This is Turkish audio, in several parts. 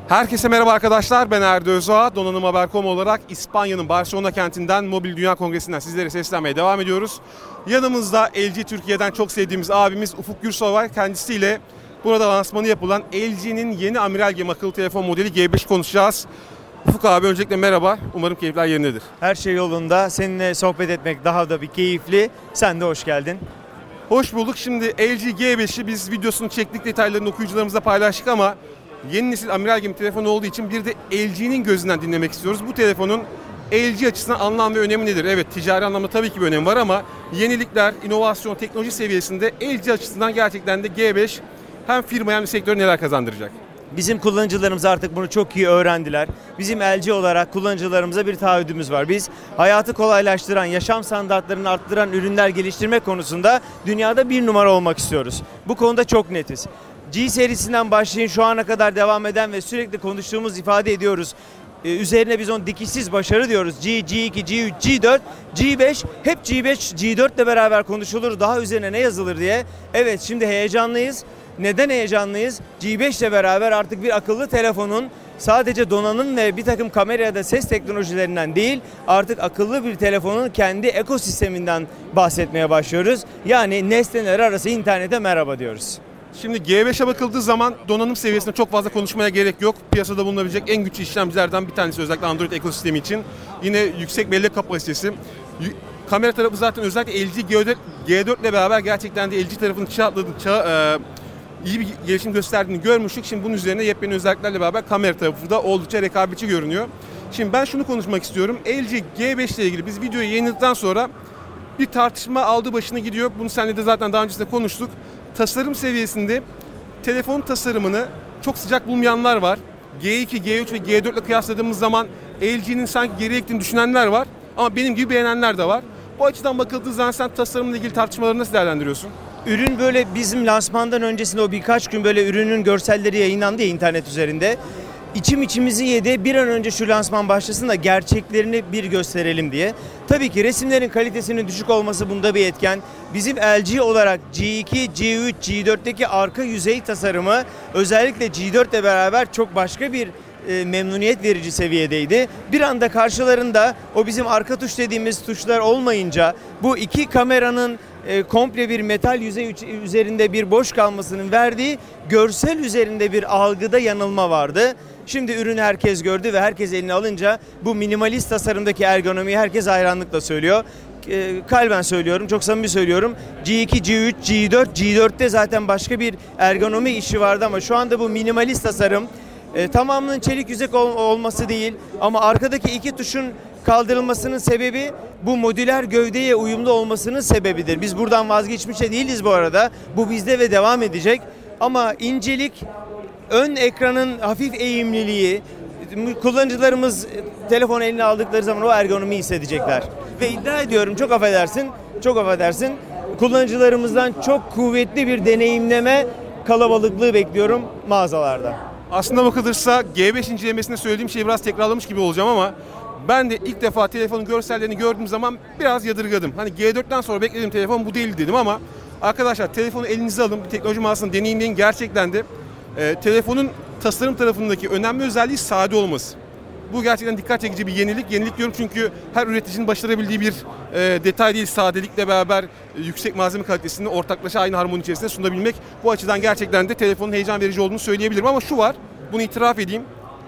Herkese merhaba arkadaşlar, ben Erdi Özoğa. Donanım Haber.com olarak İspanya'nın Barcelona kentinden Mobil Dünya Kongresi'nden sizlere seslenmeye devam ediyoruz. Yanımızda LG Türkiye'den çok sevdiğimiz abimiz Ufuk Gürsoy var. Kendisiyle burada lansmanı yapılan LG'nin yeni amiral gemi akıllı telefon modeli G5 konuşacağız. Ufuk abi, öncelikle merhaba. Umarım keyifler yerindedir. Her şey yolunda. Seninle sohbet etmek daha da bir keyifli. Sen de hoş geldin. Hoş bulduk. Şimdi LG G5'i biz videosunu çektik, detaylarını okuyucularımızla paylaştık ama yeni nesil amiral gemi telefonu olduğu için bir de LG'nin gözünden dinlemek istiyoruz. Bu telefonun LG açısından anlam ve önemi nedir? Evet, ticari anlamda tabii ki bir önemi var ama yenilikler, inovasyon, teknoloji seviyesinde LG açısından gerçekten de G5 hem firmaya hem de sektöre neler kazandıracak? Bizim kullanıcılarımız artık bunu çok iyi öğrendiler. Bizim LG olarak kullanıcılarımıza bir taahhüdümüz var. Biz hayatı kolaylaştıran, yaşam standartlarını arttıran ürünler geliştirmek konusunda dünyada bir numara olmak istiyoruz. Bu konuda çok netiz. G serisinden başlayın, şu ana kadar devam eden ve sürekli konuştuğumuz, ifade ediyoruz. Üzerine biz onu dikişsiz başarı diyoruz. G, G2, G3, G4, G5, hep G5, G4 ile beraber konuşulur. Daha üzerine ne yazılır diye. Evet, şimdi heyecanlıyız. Neden heyecanlıyız? G5 ile beraber artık bir akıllı telefonun sadece donanım ve bir takım kamera ya da ses teknolojilerinden değil, artık akıllı bir telefonun kendi ekosisteminden bahsetmeye başlıyoruz. Yani nesneler arası internete merhaba diyoruz. Şimdi G5'e bakıldığı zaman donanım seviyesinde çok fazla konuşmaya gerek yok. Piyasada bulunabilecek en güçlü işlemcilerden bir tanesi, özellikle Android ekosistemi için. Yine yüksek bellek kapasitesi. Kamera tarafı zaten özellikle LG G4 ile beraber gerçekten de LG tarafının iyi bir gelişim gösterdiğini görmüştük. Şimdi bunun üzerine yepyeni özelliklerle beraber kamera tarafı da oldukça rekabetçi görünüyor. Şimdi ben şunu konuşmak istiyorum. LG G5 ile ilgili biz videoyu yayınladıktan sonra bir tartışma aldı başına gidiyor. Bunu seninle de zaten daha öncesinde konuştuk. Tasarım seviyesinde telefon tasarımını çok sıcak bulmayanlar var. G2, G3 ve G4 ile kıyasladığımız zaman LG'nin sanki geriye gittiğini düşünenler var. Ama benim gibi beğenenler de var. Bu açıdan bakıldığı zaman sen tasarımla ilgili tartışmaları nasıl değerlendiriyorsun? Ürün böyle bizim lansmandan öncesinde o birkaç gün böyle ürünün görselleri yayınlandı ya internet üzerinde. İçimizi yedi, bir an önce şu lansman başlasın da gerçeklerini bir gösterelim diye. Tabii ki resimlerin kalitesinin düşük olması bunda bir etken. Bizim LG olarak G2, G3, G4'teki arka yüzey tasarımı özellikle G4 ile beraber çok başka bir memnuniyet verici seviyedeydi. Bir anda karşılarında o bizim arka tuş dediğimiz tuşlar olmayınca bu iki kameranın komple bir metal yüzey üzerinde bir boş kalmasının verdiği görsel üzerinde bir algıda yanılma vardı. Şimdi ürünü herkes gördü ve herkes eline alınca bu minimalist tasarımdaki ergonomiyi herkes hayranlıkla söylüyor. Kalben söylüyorum, çok samimi söylüyorum. G2, G3, G4, G4'te zaten başka bir ergonomi işi vardı ama şu anda bu minimalist tasarım tamamının çelik yüzey olması değil ama arkadaki iki tuşun kaldırılmasının sebebi bu modüler gövdeye uyumlu olmasının sebebidir. Biz buradan vazgeçmiş de değiliz bu arada. Bu bizde ve devam edecek. Ama incelik, ön ekranın hafif eğimliliği, kullanıcılarımız telefonu eline aldıkları zaman o ergonomiyi hissedecekler. Ve iddia ediyorum, çok affedersin, kullanıcılarımızdan çok kuvvetli bir deneyimleme kalabalıklığı bekliyorum mağazalarda. Aslında bakılırsa G5 incelemesinde söylediğim şeyi biraz tekrarlamış gibi olacağım ama ben de ilk defa telefonun görsellerini gördüğüm zaman biraz yadırgadım. Hani G4'ten sonra beklediğim telefon bu değil dedim ama arkadaşlar, telefonu elinize alın, bir teknoloji mağazasını deneyimleyin. Gerçekten de telefonun tasarım tarafındaki önemli özelliği sade olması. Bu gerçekten dikkat çekici bir yenilik. Yenilik diyorum çünkü her üreticinin başarabildiği bir detay değil. Sadelikle beraber yüksek malzeme kalitesini ortaklaşa aynı harmoni içerisinde sunabilmek. Bu açıdan gerçekten de telefonun heyecan verici olduğunu söyleyebilirim ama şu var, bunu itiraf edeyim.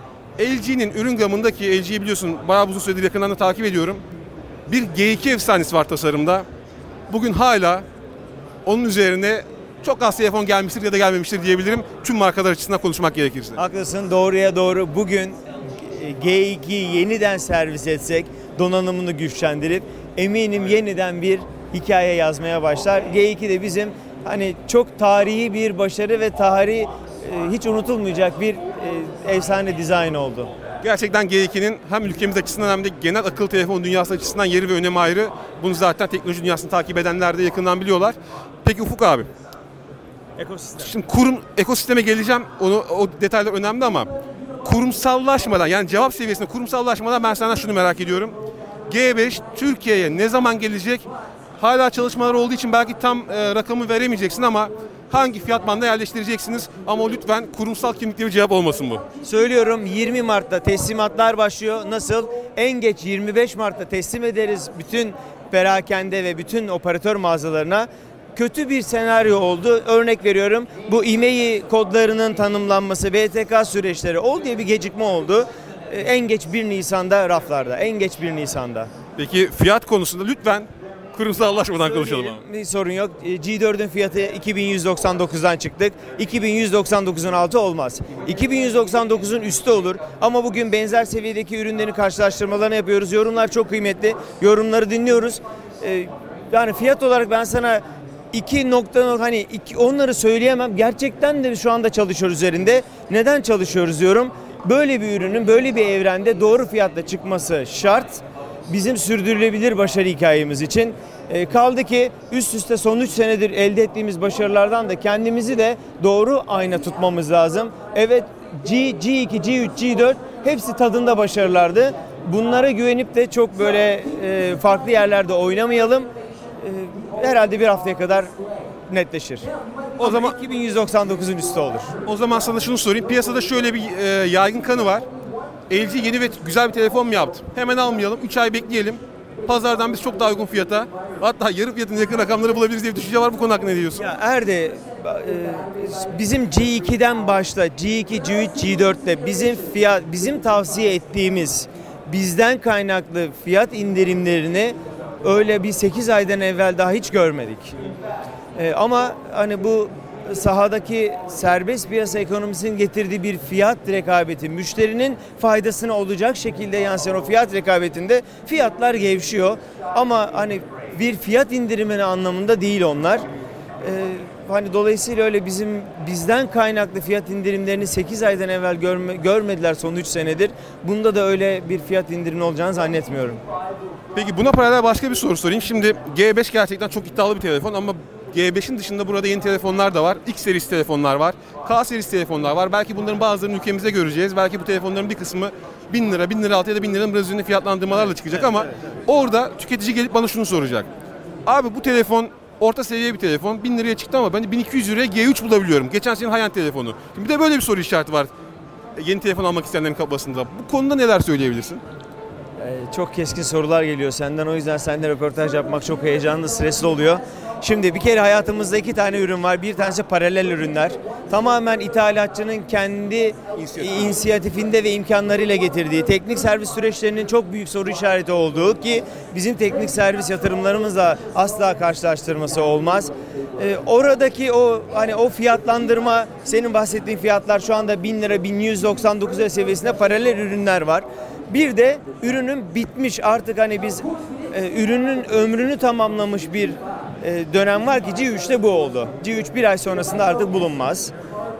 LG'nin ürün gamındaki, LG'yi biliyorsun bayağı uzun süredir yakından da takip ediyorum. Bir G2 efsanesi var tasarımda. Bugün hala onun üzerine çok az telefon gelmiştir ya da gelmemiştir diyebilirim. Tüm markalar açısından konuşmak gerekirse. Haklısın, doğruya doğru. Bugün G2'yi yeniden servis etsek, donanımını güçlendirip eminim yeniden bir hikaye yazmaya başlar. G2 de bizim hani çok tarihi bir başarı ve hiç unutulmayacak bir efsane dizayn oldu. Gerçekten G2'nin hem ülkemiz açısından hem de genel akıllı telefon dünyası açısından yeri ve önemi ayrı. Bunu zaten teknoloji dünyasını takip edenler de yakından biliyorlar. Peki Ufuk abi. Ekosistem. Şimdi ekosisteme geleceğim. O detaylar önemli ama kurumsallaşmadan, yani cevap seviyesinde kurumsallaşmadan ben senden şunu merak ediyorum. G5 Türkiye'ye ne zaman gelecek? Hala çalışmalar olduğu için belki tam rakamı veremeyeceksin ama hangi fiyat bandına yerleştireceksiniz? Ama lütfen kurumsal kimlikli bir cevap olmasın bu. Söylüyorum, 20 Mart'ta teslimatlar başlıyor. Nasıl? En geç 25 Mart'ta teslim ederiz bütün perakende ve bütün operatör mağazalarına. Kötü bir senaryo oldu. Örnek veriyorum, bu IMEI kodlarının tanımlanması, BTK süreçleri oldu diye bir gecikme oldu. En geç 1 Nisan'da raflarda. En geç 1 Nisan'da. Peki fiyat konusunda lütfen kurumsallaşmadan konuşalım abi. Bir sorun yok. G4'ün fiyatı 2199'dan çıktık. 2199'un altı olmaz. 2199'un üstü olur. Ama bugün benzer seviyedeki ürünlerin karşılaştırmalarını yapıyoruz. Yorumlar çok kıymetli. Yorumları dinliyoruz. Yani fiyat olarak ben sana onları söyleyemem. Gerçekten de şu anda çalışıyoruz üzerinde. Neden çalışıyoruz diyorum. Böyle bir ürünün böyle bir evrende doğru fiyatla çıkması şart. Bizim sürdürülebilir başarı hikayemiz için. Kaldı ki üst üste son 3 senedir elde ettiğimiz başarılardan da kendimizi de doğru ayna tutmamız lazım. Evet, G2, G3, G4 hepsi tadında başarılardı. Bunlara güvenip de çok böyle farklı yerlerde oynamayalım. Herhalde bir haftaya kadar netleşir. O zaman 2199'un üstü olur. O zaman sana şunu sorayım. Piyasada şöyle bir yaygın kanı var. LG yeni ve güzel bir telefon mu yaptı? Hemen almayalım. 3 ay bekleyelim. Pazardan biz çok daha uygun fiyata, hatta yarı fiyatına yakın rakamları bulabiliriz diye bir düşünce var. Bu konu hakkında ne diyorsun? Ya Erde, bizim G2'den başla, G2, G3, G4'te bizim tavsiye ettiğimiz bizden kaynaklı fiyat indirimlerini öyle bir 8 aydan evvel daha hiç görmedik. Ama hani bu sahadaki serbest piyasa ekonomisinin getirdiği bir fiyat rekabeti, müşterinin faydasına olacak şekilde yansıyan o fiyat rekabetinde fiyatlar gevşiyor. Ama hani bir fiyat indirimine anlamında değil onlar. Hani dolayısıyla öyle bizden kaynaklı fiyat indirimlerini 8 aydan evvel görmediler son 3 senedir. Bunda da öyle bir fiyat indirimi olacağını zannetmiyorum. Peki buna paralel başka bir soru sorayım. Şimdi G5 gerçekten çok iddialı bir telefon ama G5'in dışında burada yeni telefonlar da var. X serisi telefonlar var. K serisi telefonlar var. Belki bunların bazılarını ülkemizde göreceğiz. Belki bu telefonların bir kısmı 1000 lira, 1000 lira altı ya da 1000 liranın biraz üzerinde fiyatlandırmalarla çıkacak ama orada tüketici gelip bana şunu soracak. Abi bu telefon orta seviye bir telefon. 1000 liraya çıktı ama ben 1200 liraya G3 bulabiliyorum. Geçen senenin High-End telefonu. Şimdi bir de böyle bir soru işareti var. Yeni telefon almak isteyenlerin kafasında. Bu konuda neler söyleyebilirsin? Çok keskin sorular geliyor senden. O yüzden seninle röportaj yapmak çok heyecanlı, stresli oluyor. Şimdi bir kere hayatımızda 2 tane ürün var. Bir tanesi paralel ürünler. Tamamen ithalatçının kendi inisiyatifinde ve imkanlarıyla getirdiği, teknik servis süreçlerinin çok büyük soru işareti olduğu ki bizim teknik servis yatırımlarımızla asla karşılaştırması olmaz. Oradaki o fiyatlandırma, senin bahsettiğin fiyatlar şu anda 1000 lira, 1199 lira seviyesinde paralel ürünler var. Bir de ürünün bitmiş artık hani biz ürünün ömrünü tamamlamış bir dönem var ki G3'te bu oldu. G3 bir ay sonrasında artık bulunmaz.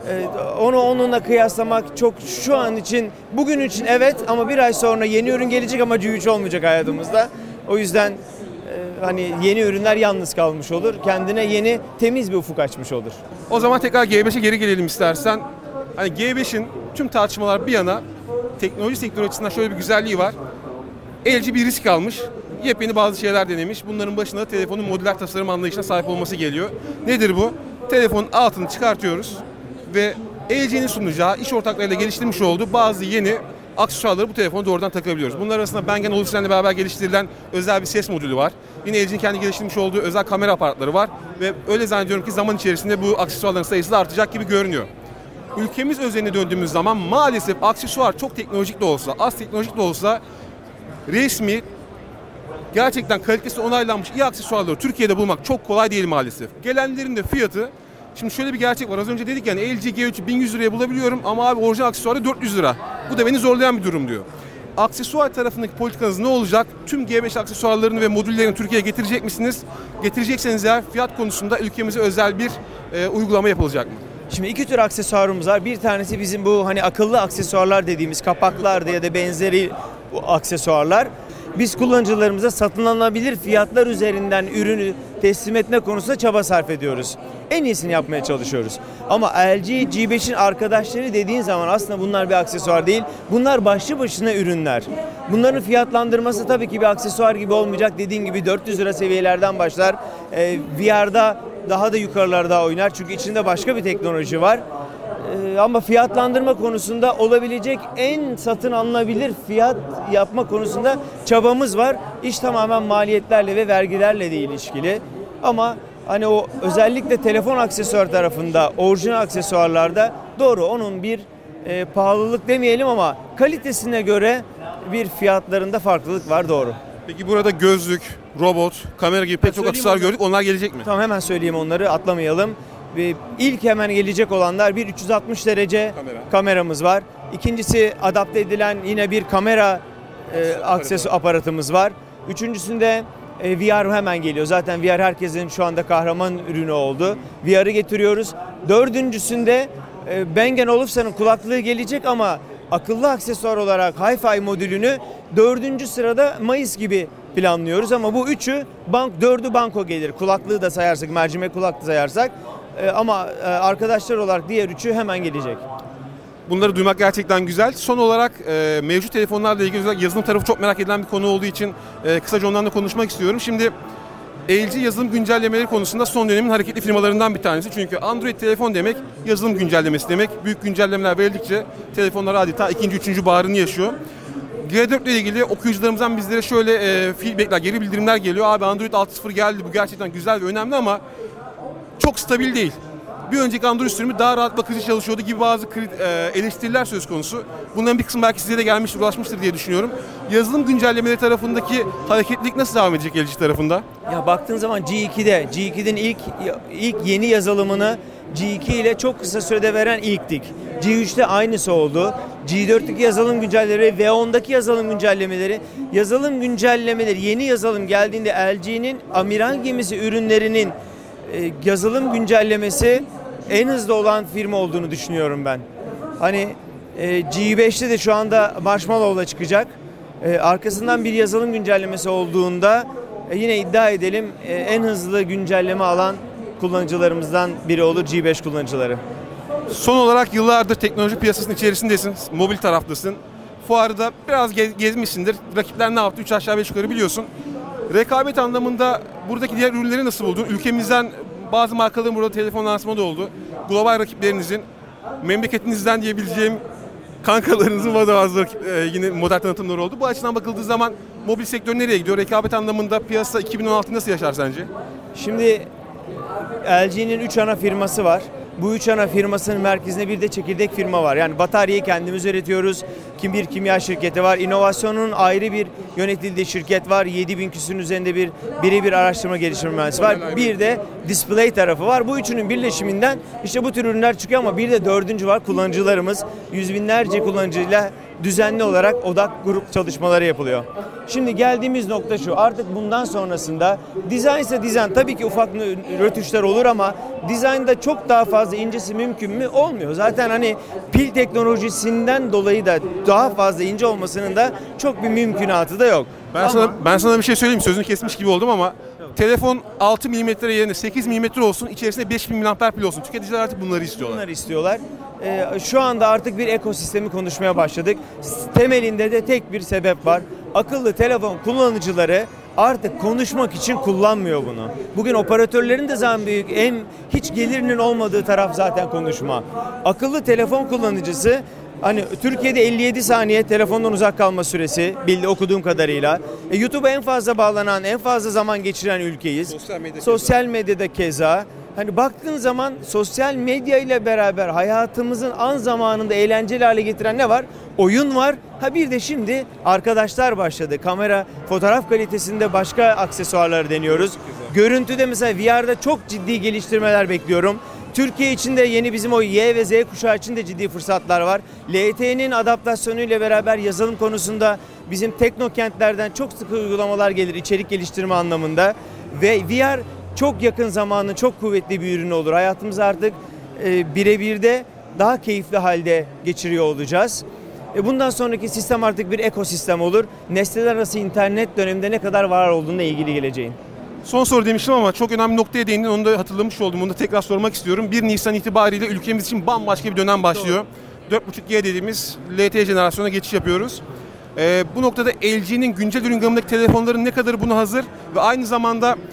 Onu onunla kıyaslamak çok şu an için, bugün için evet ama bir ay sonra yeni ürün gelecek ama G3 olmayacak hayatımızda. O yüzden hani yeni ürünler yalnız kalmış olur. Kendine yeni temiz bir ufuk açmış olur. O zaman tekrar G5'e geri gelelim istersen. Hani G5'in tüm tartışmalar bir yana teknoloji sektörü açısından şöyle bir güzelliği var. LG bir risk almış. Yepyeni bazı şeyler denemiş. Bunların başında telefonun modüler tasarım anlayışına sahip olması geliyor. Nedir bu? Telefonun altını çıkartıyoruz ve LG'nin sunacağı, iş ortaklarıyla geliştirmiş olduğu bazı yeni aksesuarları bu telefona doğrudan takabiliyoruz. Bunlar arasında Bang & Olufsen'le beraber geliştirilen özel bir ses modülü var. Yine LG'nin kendi geliştirmiş olduğu özel kamera aparatları var ve öyle zannediyorum ki zaman içerisinde bu aksesuarların sayısı da artacak gibi görünüyor. Ülkemiz özeline döndüğümüz zaman maalesef aksesuar çok teknolojik de olsa, az teknolojik de olsa resmi, gerçekten kalitesi onaylanmış iyi aksesuarları Türkiye'de bulmak çok kolay değil maalesef. Gelenlerin de fiyatı, şimdi şöyle bir gerçek var. Az önce dedik yani LG G3'ü 1100 liraya bulabiliyorum ama abi orijinal aksesuarı 400 lira. Bu da beni zorlayan bir durum diyor. Aksesuar tarafındaki politikanız ne olacak? Tüm G5 aksesuarlarını ve modüllerini Türkiye'ye getirecek misiniz? Getirecekseniz eğer fiyat konusunda ülkemize özel bir uygulama yapılacak mı? Şimdi 2 tür aksesuarımız var. Bir tanesi bizim bu hani akıllı aksesuarlar dediğimiz kapaklarda ya da benzeri aksesuarlar. Biz kullanıcılarımıza satın alınabilir fiyatlar üzerinden ürünü teslim etme konusunda çaba sarf ediyoruz. En iyisini yapmaya çalışıyoruz. Ama LG G5'in arkadaşları dediğin zaman aslında bunlar bir aksesuar değil. Bunlar başlı başına ürünler. Bunların fiyatlandırması tabii ki bir aksesuar gibi olmayacak. Dediğin gibi 400 lira seviyelerden başlar. VR'da daha da yukarılarda oynar. Çünkü içinde başka bir teknoloji var. Ama fiyatlandırma konusunda olabilecek en satın alınabilir fiyat yapma konusunda çabamız var. İş tamamen maliyetlerle ve vergilerle de ilişkili. Ama hani o özellikle telefon aksesuar tarafında, orijinal aksesuarlarda doğru onun bir pahalılık demeyelim ama kalitesine göre bir fiyatlarında farklılık var, doğru. Peki burada gözlük, robot, kamera gibi pek çok söyleyeyim aksesuar onu. gördük. Onlar gelecek mi? Tamam, hemen söyleyeyim, onları atlamayalım. Ve ilk hemen gelecek olanlar bir 360 derece kameramız var. İkincisi adapte edilen yine bir kamera aksesuar aparatımız var. Üçüncüsünde VR hemen geliyor. Zaten VR herkesin şu anda kahraman ürünü oldu. VR'ı getiriyoruz. Dördüncüsünde Bang & Olufsen'in kulaklığı gelecek ama akıllı aksesuar olarak Hi-Fi modülünü 4. sırada Mayıs gibi planlıyoruz ama bu üçü dördü banko gelir. Kulaklığı da sayarsak, mercimek kulaklığı sayarsak ama arkadaşlar olarak diğer üçü hemen gelecek. Bunları duymak gerçekten güzel. Son olarak mevcut telefonlarla ilgili özellikle yazılım tarafı çok merak edilen bir konu olduğu için kısaca ondan da konuşmak istiyorum. Şimdi LG yazılım güncellemeleri konusunda son dönemin hareketli firmalarından bir tanesi. Çünkü Android telefon demek yazılım güncellemesi demek. Büyük güncellemeler verildikçe telefonlar adeta 2. 3. baharını yaşıyor. G4 ile ilgili okuyucularımızdan bizlere şöyle feedbackler, geri bildirimler geliyor. Abi Android 6.0 geldi, bu gerçekten güzel ve önemli ama çok stabil değil. Bir önceki Android sürümü daha rahat bakıcı çalışıyordu gibi bazı eleştiriler söz konusu. Bunların bir kısmı belki size de gelmiştir, ulaşmıştır diye düşünüyorum. Yazılım güncellemeleri tarafındaki hareketlilik nasıl devam edecek LG tarafında? Ya baktığın zaman G2'den ilk yeni yazılımını G2 ile çok kısa sürede veren ilktik. G3'te aynısı oldu. G4'teki yazılım güncellemeleri, V10'daki yazılım güncellemeleri, yeni yazılım geldiğinde LG'nin amiral gemisi ürünlerinin yazılım güncellemesi en hızlı olan firma olduğunu düşünüyorum ben. Hani G5'te de şu anda Marshmallow'la çıkacak. Arkasından bir yazılım güncellemesi olduğunda yine iddia edelim en hızlı güncelleme alan kullanıcılarımızdan biri olur G5 kullanıcıları. Son olarak yıllardır teknoloji piyasasının içerisindesin, mobil taraftasın. Fuarda biraz gezmişsindir. Rakipler ne yaptı? 3 aşağı 5 yukarı biliyorsun. Rekabet anlamında buradaki diğer ürünleri nasıl buldun? Ülkemizden bazı markaların burada telefon lansmanı da oldu. Global rakiplerinizin, memleketinizden diyebileceğim kankalarınızın bazı yine model tanıtımları oldu. Bu açıdan bakıldığı zaman mobil sektör nereye gidiyor? Rekabet anlamında piyasa 2016 nasıl yaşar sence? Şimdi LG'nin 3 ana firması var. Bu 3 ana firmasının merkezinde bir de çekirdek firma var. Yani bataryayı kendimiz üretiyoruz. Bir kimya şirketi var. İnovasyonun ayrı bir yönetildiği şirket var. 7000 küsürün üzerinde bir birebir araştırma geliştirme mühendisi var. Bir de display tarafı var. Bu üçünün birleşiminden işte bu tür ürünler çıkıyor ama bir de dördüncü var. Kullanıcılarımız. Yüz binlerce kullanıcıyla düzenli olarak odak grup çalışmaları yapılıyor. Şimdi geldiğimiz nokta şu. Artık bundan sonrasında dizayn ise dizayn. Tabii ki ufak rötuşlar olur ama dizaynda çok daha fazla incesi mümkün mü? Olmuyor. Zaten hani pil teknolojisinden dolayı da daha fazla ince olmasının da çok bir mümkünatı da yok. Ben sana bir şey söyleyeyim. Sözünü kesmiş gibi oldum ama telefon 6 mm yerine 8 mm olsun, içerisinde 5000 mAh pil olsun. Tüketiciler artık bunları istiyorlar. Bunları istiyorlar. Şu anda artık bir ekosistemi konuşmaya başladık. Temelinde de tek bir sebep var. Akıllı telefon kullanıcıları artık konuşmak için kullanmıyor bunu. Bugün operatörlerin de zaten büyük hiç gelirinin olmadığı taraf zaten konuşma. Akıllı telefon kullanıcısı hani Türkiye'de 57 saniye telefondan uzak kalma süresi okuduğum kadarıyla. YouTube'a en fazla bağlanan, en fazla zaman geçiren ülkeyiz. Sosyal medyada keza. Hani baktığın zaman sosyal medya ile beraber hayatımızın an zamanında eğlenceli hale getiren ne var? Oyun var. Bir de şimdi arkadaşlar başladı. Kamera, fotoğraf kalitesinde başka aksesuarları deniyoruz. Görüntüde mesela VR'da çok ciddi geliştirmeler bekliyorum. Türkiye için de yeni bizim o Y ve Z kuşağı için de ciddi fırsatlar var. LTE'nin adaptasyonuyla beraber yazılım konusunda bizim teknokentlerden çok sıkı uygulamalar gelir içerik geliştirme anlamında. Ve VR çok yakın zamanlı çok kuvvetli bir ürün olur. Hayatımızı artık birebir de daha keyifli halde geçiriyor olacağız. Bundan sonraki sistem artık bir ekosistem olur. Nesneler arası internet döneminde ne kadar var olduğuna ilgili geleceğim. Son soru demiştim ama çok önemli noktaya değindin. Onu da hatırlamış oldum. Onu da tekrar sormak istiyorum. 1 Nisan itibariyle ülkemiz için bambaşka bir dönem başlıyor. 4.5G dediğimiz LTE jenerasyona geçiş yapıyoruz. Bu noktada LG'nin güncel ürün gamındaki telefonların ne kadarı buna hazır ve aynı zamanda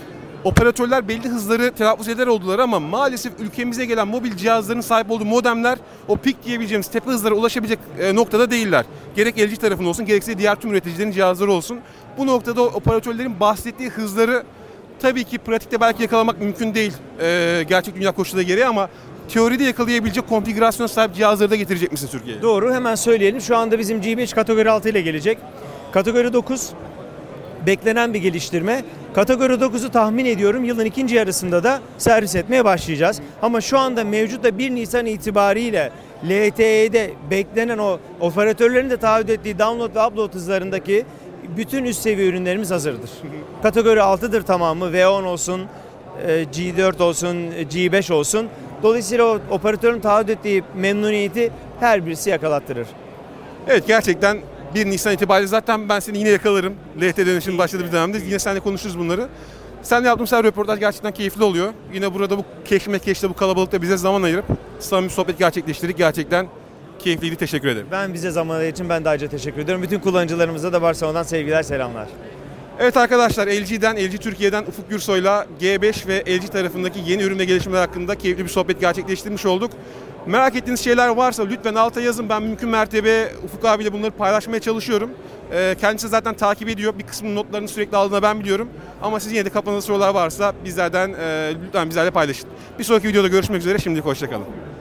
operatörler belli hızları telaffuz eder oldular ama maalesef ülkemize gelen mobil cihazların sahip olduğu modemler o pik diyebileceğimiz tepe hızlara ulaşabilecek noktada değiller. Gerek LG tarafında olsun gerekse diğer tüm üreticilerin cihazları olsun. Bu noktada operatörlerin bahsettiği hızları tabii ki pratikte belki yakalamak mümkün değil gerçek dünya koşulları gereği ama teoride yakalayabilecek konfigürasyona sahip cihazları da getirecek misin Türkiye'ye? Doğru, hemen söyleyelim. Şu anda bizim G5 kategori 6 ile gelecek. Kategori 9 beklenen bir geliştirme. Kategori 9'u tahmin ediyorum yılın ikinci yarısında da servis etmeye başlayacağız. Ama şu anda mevcut da 1 Nisan itibariyle LTE'de beklenen o operatörlerin de taahhüt ettiği download ve upload hızlarındaki bütün üst seviye ürünlerimiz hazırdır. Kategori 6'dır tamamı. V10 olsun, G4 olsun, G5 olsun. Dolayısıyla o operatörün taahhüt ettiği memnuniyeti her birisi yakalattırır. Evet, gerçekten 1 Nisan itibariyle zaten ben seni yine yakalarım. LTE dönüşüm başladığı bir dönemde. Yine seninle konuşuruz bunları. Seninle yaptığımız her röportaj gerçekten keyifli oluyor. Yine burada bu keşmekeşte, bu kalabalıkta bize zaman ayırıp samimi sohbet gerçekleştirdik. Gerçekten keyifliydi. Teşekkür ederim. Ben bize zamanı için ben de ayrıca teşekkür ediyorum. Bütün kullanıcılarımıza da Barcelona'dan sevgiler, selamlar. Evet arkadaşlar, LG Türkiye'den Ufuk Gürsoy'la G5 ve LG tarafındaki yeni ürün ve gelişmeler hakkında keyifli bir sohbet gerçekleştirmiş olduk. Merak ettiğiniz şeyler varsa lütfen alta yazın. Ben mümkün mertebe Ufuk abiyle bunları paylaşmaya çalışıyorum. Kendisi zaten takip ediyor. Bir kısmının notlarını sürekli aldığını ben biliyorum. Ama sizin yine de kafanızda sorular varsa bizlerden lütfen bizlerle paylaşın. Bir sonraki videoda görüşmek üzere. Şimdilik hoşça kalın.